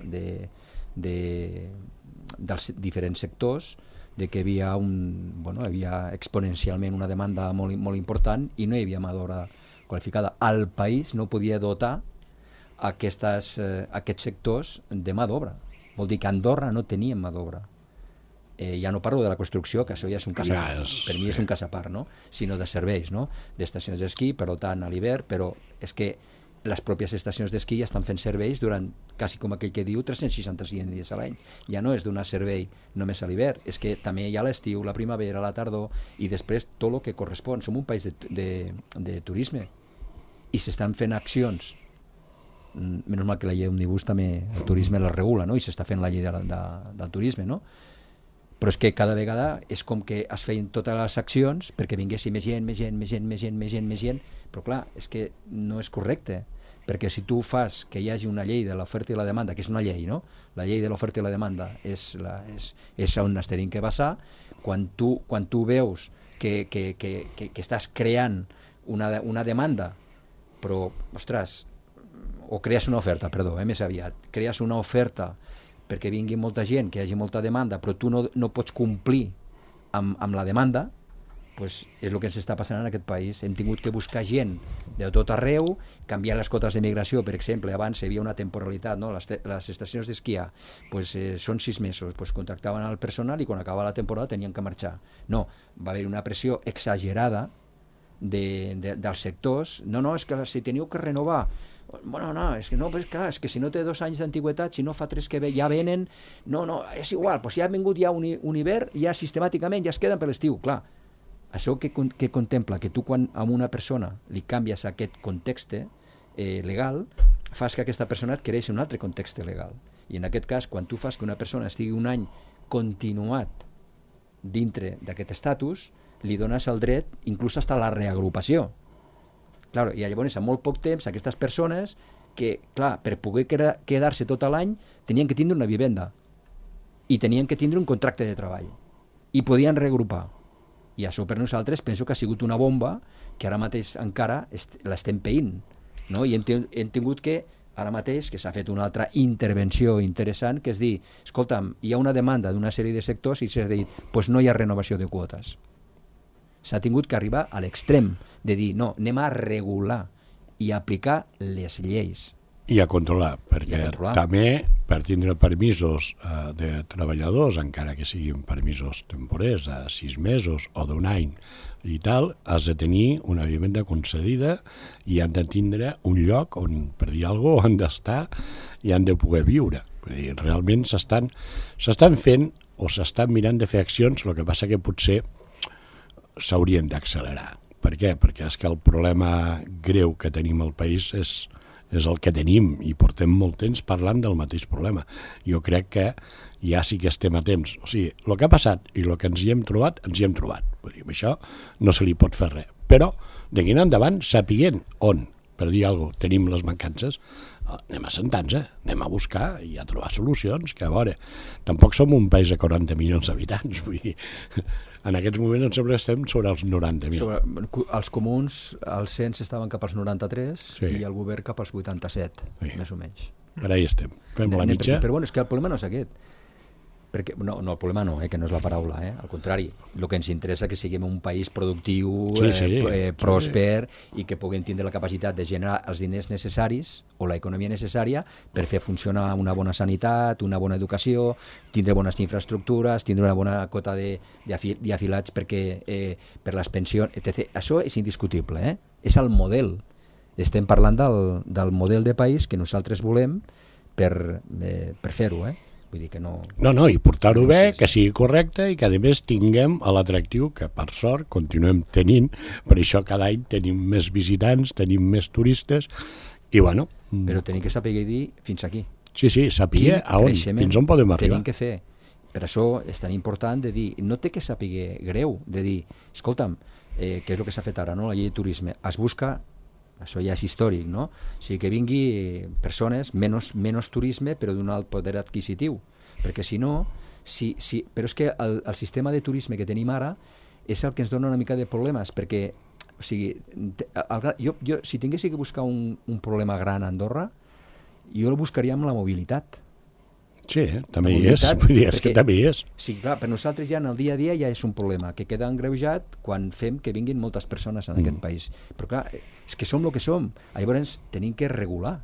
dels diferents sectors, de que hi havia exponencialment una demanda molt, molt important i no hi havia mà d'obra qualificada. El país no podia dotar aquests sectors de mà d'obra. Vol dir que a Andorra no teníem mà d'obra. Ja no parlo de la construcció, que això ja és un cas a part, per mi és un cas a part, no? Sinó de serveis, no? D'estacions d'esquí, per tant a l'hivern, però és que les pròpies estacions d'esquí ja estan fent serveis durant, quasi com aquell que diu, 365 dies a l'any. Ja no és donar servei només a l'hivern, és que també hi ha l'estiu, la primavera, la tardor, i després tot el que correspon. Som un país de turisme i s'estan fent accions. Menys mal que la llei òmnibus també el turisme la regula, no? I s'està fent la llei del turisme, no? Però és que cada vegada és com que es feien totes les accions perquè vinguessi més gent, però clar, és que no és correcte, perquè si tu fas que hi hagi una llei de l'oferta i la demanda, que és una llei, no? La llei de l'oferta i la demanda és on es tenim que basar. Quan tu veus que estàs creant una demanda, però, ostres, o crees una oferta, perdó, més aviat, crees una oferta perquè vingui molta gent, que hi hagi molta demanda, però tu no pots complir amb la demanda, doncs és el que ens està passant en aquest país. Hem tingut que buscar gent de tot arreu, canviar les cotes de migració, per exemple, abans hi havia una temporalitat, no? Les estacions d'esquiar són 6 mesos, contractaven el personal i quan acabava la temporada tenien que marxar. No, va haver una pressió exagerada dels sectors. No, és que si teniu que renovar, és que si no té 2 anys d'antiguitat, si no fa 3 que ja venen, és igual, ja ha vingut ja un hivern, ja sistemàticament ja es queden per l'estiu, clar. Això que contempla que tu quan a una persona li canvies aquest context legal, fas que aquesta persona adquireixi un altre context legal. I en aquest cas, quan tu fas que una persona estigui un any continuat dintre d'aquest estatus, li dones el dret inclús fins a la reagrupació. Claro, i llavors, en molt poc temps, aquestes persones que, clar, per poder quedar-se tot l'any tenien que tindre una vivenda i tenien que tindre un contracte de treball i podien reagrupar. I això per nosaltres penso que ha sigut una bomba que ara mateix encara l'estem peint, no? I hem tingut que, ara mateix, que s'ha fet una altra intervenció interessant, que és dir, escolta'm, hi ha una demanda d'una sèrie de sectors i s'ha dit, doncs no hi ha renovació de quotes. S'ha tingut que arribar a l'extrem de dir, no, anem a regular i a aplicar les lleis. I a controlar, perquè també per tindre permisos de treballadors, encara que siguin permisos temporers de 6 mesos o d'un any i tal, has de tenir una vivenda concedida i han de tindre un lloc on, per dir alguna cosa, han d'estar i han de poder viure. Vull dir, realment s'estan fent o s'estan mirant de fer accions, el que passa que potser s'haurien d'accelerar. Per què? Perquè és que el problema greu que tenim al país és el que tenim i portem molt temps parlant del mateix problema. Jo crec que ja sí que estem a temps. O sigui, el que ha passat i el que ens hi hem trobat, Vull dir, amb això no se li pot fer res. Però, d'aquí en endavant, sapiguent on, per dir alguna cosa, tenim les mancances, anem a sentar-nos, anem a buscar i a trobar solucions, que a veure, tampoc som un país de 40 milions d'habitants, vull dir, en aquests moments em sembla que estem sobre els 90.000. Els comuns, els cens estaven cap als 93 sí. I el govern cap als 87, sí. Més o menys. Per ahí estem, fem la mitja. Però bueno, és que el problema no és aquest. Perquè, no, el problema no, que no és la paraula, al contrari, el que ens interessa que siguem un país productiu, pròsper i que puguem tindre la capacitat de generar els diners necessaris o l'economia necessària per fer funcionar una bona sanitat, una bona educació, tindre bones infraestructures, tindre una bona quota d'afilats per les pensions, etc. Això és indiscutible, és el model. Estem parlant del model de país que nosaltres volem per fer-ho, Vull dir que no, i portar-ho bé, que sigui correcte i que a més tinguem l'atractiu que per sort continuem tenint, per això cada any tenim més visitants, tenim més turistes i bueno... Però tenim que saber dir fins aquí. Sí, saber fins on podem arribar. Tenim que fer. Per això és tan important de dir, no té que saber greu, de dir, escolta'm, que és el que s'ha fet ara, no? La llei de turisme, es busca, això ja és històric, no? O sigui, que vingui persones, menys turisme, però d'un alt poder adquisitiu, perquè si no, però és que el sistema de turisme que tenim ara és el que ens dona una mica de problemes, perquè, o sigui, jo si tingués que buscar un problema gran a Andorra, jo el buscaria amb la mobilitat. Sí, també hi és, vull dir, és que també hi és. Sí, clar, per nosaltres ja en el dia a dia ja és un problema, que queda engreujat quan fem que vinguin moltes persones en aquest país. Però clar, és que som el que som. Llavors tenim que regular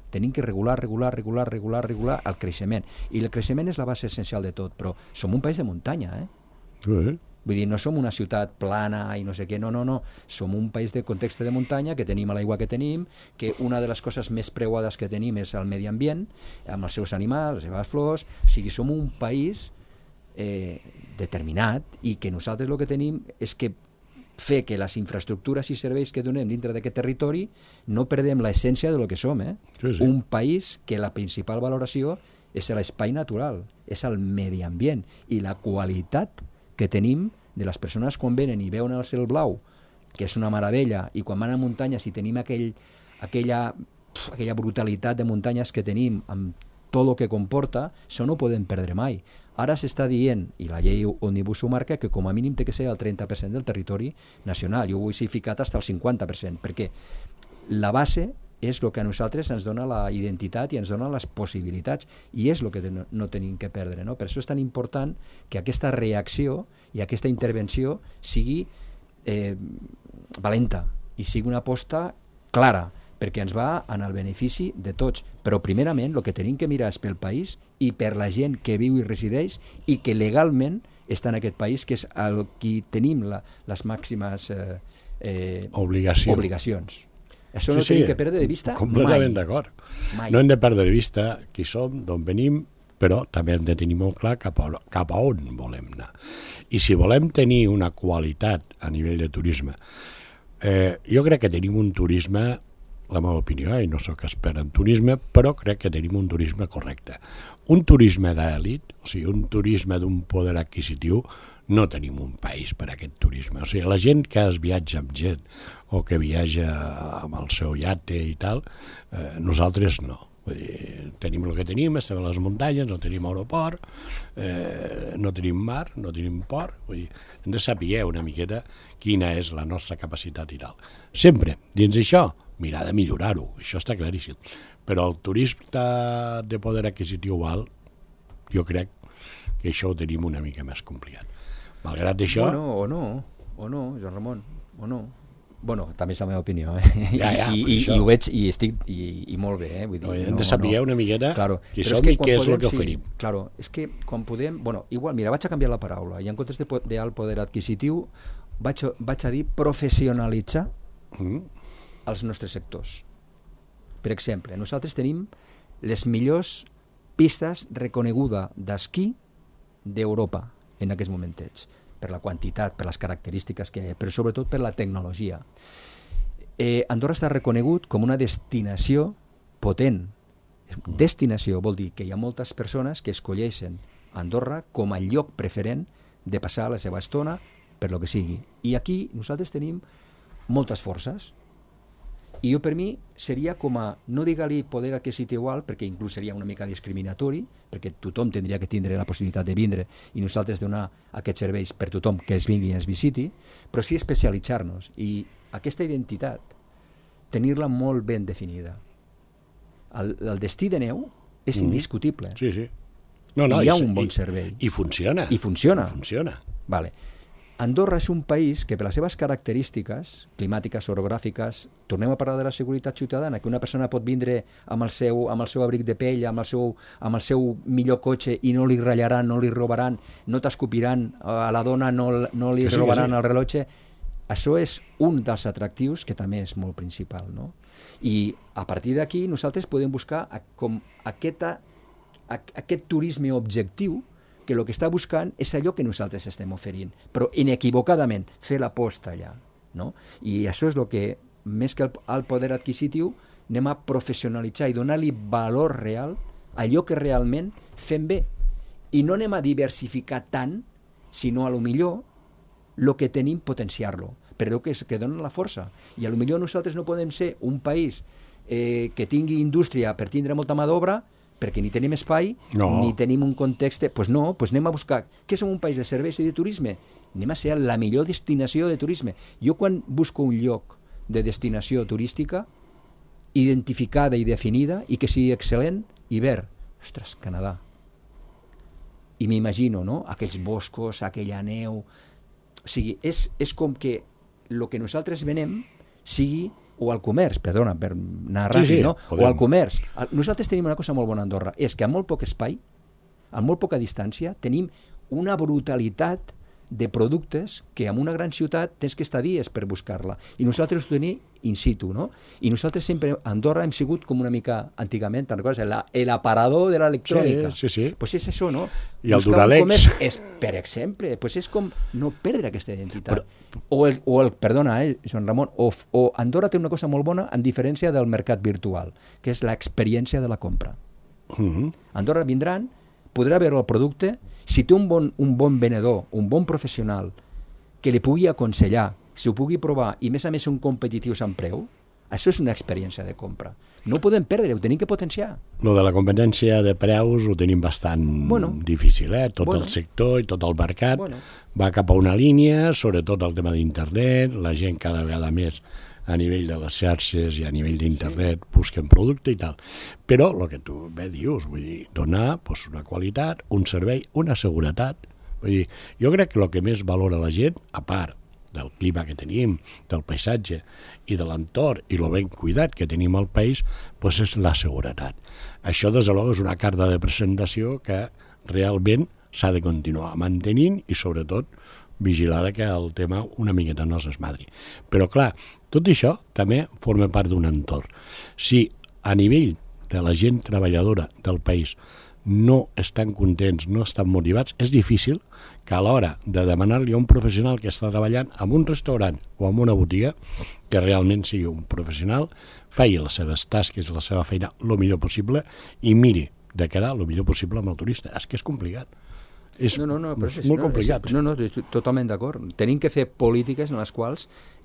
el creixement. I el creixement és la base essencial de tot, però som un país de muntanya, Vull dir, no som una ciutat plana i no sé què, no. Som un país de context de muntanya, que tenim l'aigua que tenim, que una de les coses més preuades que tenim és el medi ambient, amb els seus animals, les seves flors, o sigui, som un país determinat i que nosaltres el que tenim és que fer que les infraestructures i serveis que donem dintre d'aquest territori no perdem l'essència de lo que som, Sí. Un país que la principal valoració és l'espai natural, és el medi ambient i la qualitat que tenim de les persones quan venen i veuen el cel blau, que és una meravella, i quan van a muntanyes i tenim aquella brutalitat de muntanyes que tenim amb tot el que comporta, això no ho podem perdre mai. Ara s'està dient, i la llei Òmnibus ho marca, que com a mínim té que ser el 30% del territori nacional. Jo ho he ficat fins al 50%, perquè la base és el que a nosaltres ens dona la identitat i ens dona les possibilitats, i és el que no tenim que perdre, no? Per això és tan important que aquesta reacció i aquesta intervenció sigui valenta i sigui una aposta clara, perquè ens va en el benefici de tots. Però primerament el que tenim que mirar és pel país i per la gent que viu i resideix i que legalment està en aquest país, que és el que tenim les màximes obligacions. Això no tenim que perdre de vista completament d'acord. No hem de perdre de vista qui som, d'on venim, però també hem de tenir molt clar cap a on volem anar. I si volem tenir una qualitat a nivell de turisme, jo crec que tenim un turisme, la meva opinió, i no sóc expert en turisme, però crec que tenim un turisme correcte. Un turisme d'elit, o sigui, un turisme d'un poder adquisitiu, no tenim un país per a aquest turisme. O sigui, la gent que es viatja amb gent o que viatja amb el seu iate i tal, nosaltres no. Vull dir, tenim el que tenim, estem a les muntanyes, no tenim aeroport, no tenim mar, no tenim port, vull dir, hem de saber una miqueta quina és la nostra capacitat i tal. Sempre, dins d'això, mirar de millorar-ho, això està claríssim. Però el turista de poder adquisitiu alt, jo crec que això ho tenim una mica més complicat. Malgrat això... Bueno, o no, Joan Ramon, o no. Bueno, també és la meva opinió, I ho veig i estic i molt bé, vull dir, hem de saber una miqueta qui som i què és el que oferim. Claro, és que quan podem, bueno, igual, mira, vaig a canviar la paraula i en comptes d'alt poder adquisitiu vaig a dir professionalitzar els nostres sectors. Per exemple, nosaltres tenim les millors pistes reconegudes d'esquí d'Europa en aquests momentets, per la quantitat, per les característiques que hi ha, però sobretot per la tecnologia. Andorra està reconegut com una destinació potent. Destinació vol dir que hi ha moltes persones que escolleixen Andorra com a lloc preferent de passar la seva estona per lo que sigui. I aquí nosaltres tenim moltes forces. I jo per mi seria com a, no digue-li poder adquisitiu alt, perquè inclús seria una mica discriminatori, perquè tothom tindria que tindre la possibilitat de vindre i nosaltres donar aquests serveis per tothom que es vingui i es visiti, però sí especialitzar-nos i aquesta identitat tenir-la molt ben definida. El destí de neu és indiscutible. Sí, sí. Hi ha un bon servei. I funciona. I funciona. Vale. Andorra és un país que per les seves característiques climàtiques, orogràfiques, tornem a parlar de la seguretat ciutadana, que una persona pot vindre amb el seu abric de pell, amb el seu millor cotxe i no li ratllaran, no li robaran, no t'escopiran, a la dona no li robaran el rellotge. Això és un dels atractius que també és molt principal, no? I a partir d'aquí nosaltres podem buscar com aquest turisme objectiu que el que està buscant és allò que nosaltres estem oferint, però inequivocadament fer l'aposta allà, no? I això és el que, més que el poder adquisitiu, anem a professionalitzar i donar-li valor real a allò que realment fem bé. I no anem a diversificar tant, sinó a lo millor el que tenim potenciar-lo, però que dona la força. I a lo millor nosaltres no podem ser un país que tingui indústria per tindre molta mà d'obra, perquè ni tenim espai, ni tenim un context... Doncs no, anem a buscar... Què som un país de serveis i de turisme? Anem a ser la millor destinació de turisme. Jo quan busco un lloc de destinació turística identificada i definida i que sigui excel·lent, hivern, ostres, Canadà. I m'imagino, no?, aquells boscos, aquella neu... O sigui, és com que el que nosaltres venem sigui... o al comerç, perdona, per anar ràpid, no? O al comerç. Nosaltres tenim una cosa molt bona a Andorra, és que a molt poc espai, a molt poca distància, tenim una brutalitat de productes que en una gran ciutat tens que estar dies per buscar-la. I nosaltres ho tenim in situ, no? I nosaltres sempre, a Andorra, hem sigut com una mica, antigament, te'n recordes? L'aparador de l'electrònica. Sí. Pues és això, no? I el Duralex. Per exemple, pues és com no perdre aquesta identitat. Perdona, Joan Ramon, o Andorra té una cosa molt bona en diferència del mercat virtual, que és l'experiència de la compra. Andorra vindran, podrà veure el producte, si té un bon venedor, un bon professional, que li pugui aconsellar, si ho pugui provar, i més a més són competitius en preu, això és una experiència de compra. No ho podem perdre, ho tenim que potenciar. Lo de la competència de preus ho tenim bastant difícil, Tot el sector i tot el mercat va cap a una línia, sobretot el tema d'internet, la gent cada vegada més a nivell de les xarxes i a nivell d'internet busquen producte i tal. Però el que tu bé dius, vull dir, donar una qualitat, un servei, una seguretat. Vull dir, jo crec que el que més valora la gent, a part del clima que tenim, del paisatge i de l'entorn i el ben cuidat que tenim al país, és la seguretat. Això, des de luego, és una carta de presentació que realment s'ha de continuar mantenint i, sobretot, vigilada que el tema una miqueta no s'esmadri. Però, clar, tot això també forma part d'un entorn. Si a nivell de la gent treballadora del país no estan contents, no estan motivats, és difícil que a l'hora de demanar-li a un professional que està treballant en un restaurant o en una botiga, que realment sigui un professional, faci les seves tasques, la seva feina el millor possible i miri de quedar el millor possible amb el turista. És que és complicat. És molt complicat. No, estic totalment d'acord. Tenim que fer polítiques en les quals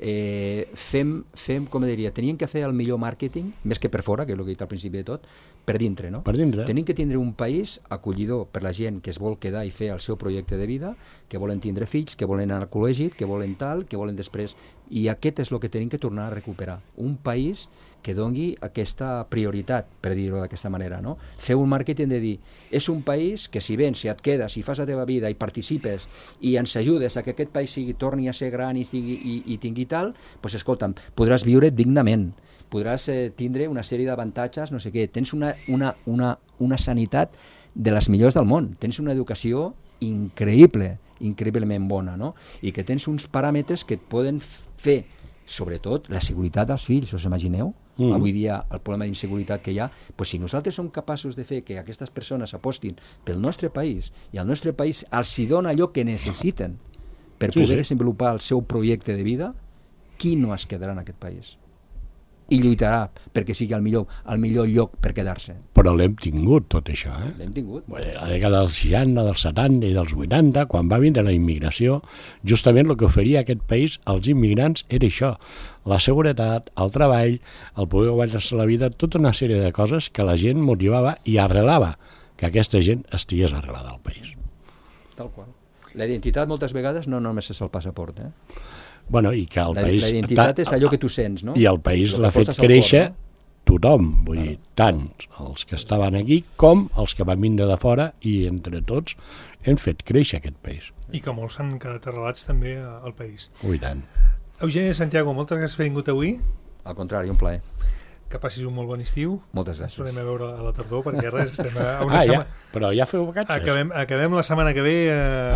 fem, com diria, tenim que fer el millor màrqueting, més que per fora, que és el que he dit al principi de tot, per dintre, no? Per dintre. Tenim que tindre un país acollidor per la gent que es vol quedar i fer el seu projecte de vida, que volen tindre fills, que volen anar al col·legi, que volen tal, que volen després... I aquest és el que tenim que tornar a recuperar. Un país que doni aquesta prioritat, per dir-ho d'aquesta manera, no? Fer un màrqueting de dir, és un país que si vens, si et quedes, si fas la teva vida i participes i ens ajudes a que aquest país torni a ser gran i tingui tal, doncs escolta'm, podràs viure dignament, podràs tindre una sèrie d'avantatges, no sé què, tens una sanitat de les millors del món, tens una educació increïblement bona, no? I que tens uns paràmetres que et poden fer, sobretot, la seguretat dels fills, us imagineu? Avui dia el problema d'inseguretat que hi ha, doncs si nosaltres som capaços de fer que aquestes persones apostin pel nostre país i el nostre país els hi dona allò que necessiten per poder desenvolupar el seu projecte de vida, qui no es quedarà en aquest país? I lluitarà perquè sigui el millor lloc per quedar-se. Però l'hem tingut, tot això. L'hem tingut. La dècada dels 60, dels 70 i dels 80, quan va vindre la immigració, justament el que oferia aquest país als immigrants era això, la seguretat, el treball, el poder guanyar-se la vida, tota una sèrie de coses que la gent motivava i arrelava que aquesta gent estigués arrelada al país. Tal qual. La identitat moltes vegades no només és el passaport, Bueno, i que el país... La identitat és allò que tu sents, no? I el país l'ha fet créixer tothom, vull dir, tant els que estaven aquí com els que van vindre de fora, i entre tots hem fet créixer aquest país. I que molts s'han quedat arrelats també al país. Ui, tant. Eugeni Santiago, moltes gràcies per haver vingut avui. Al contrari, un plaer. Que passis un molt bon estiu. Moltes gràcies. Ens tornem a veure a la tardor, perquè res, estem a una setmana. Però ja feu vacances? Acabem la setmana que ve...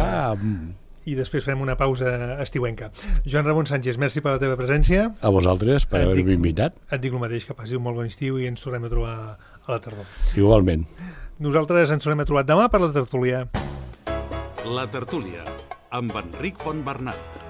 i després farem una pausa estiuenca. Joan Ramon Sánchez, merci per la teva presència. A vosaltres, per haver-me invitat. Et dic el mateix, que passi un molt bon estiu i ens tornem a trobar a la tardor. Igualment. Nosaltres ens tornem a trobar demà per la tertúlia. La tertúlia, amb Enric Fontbernat.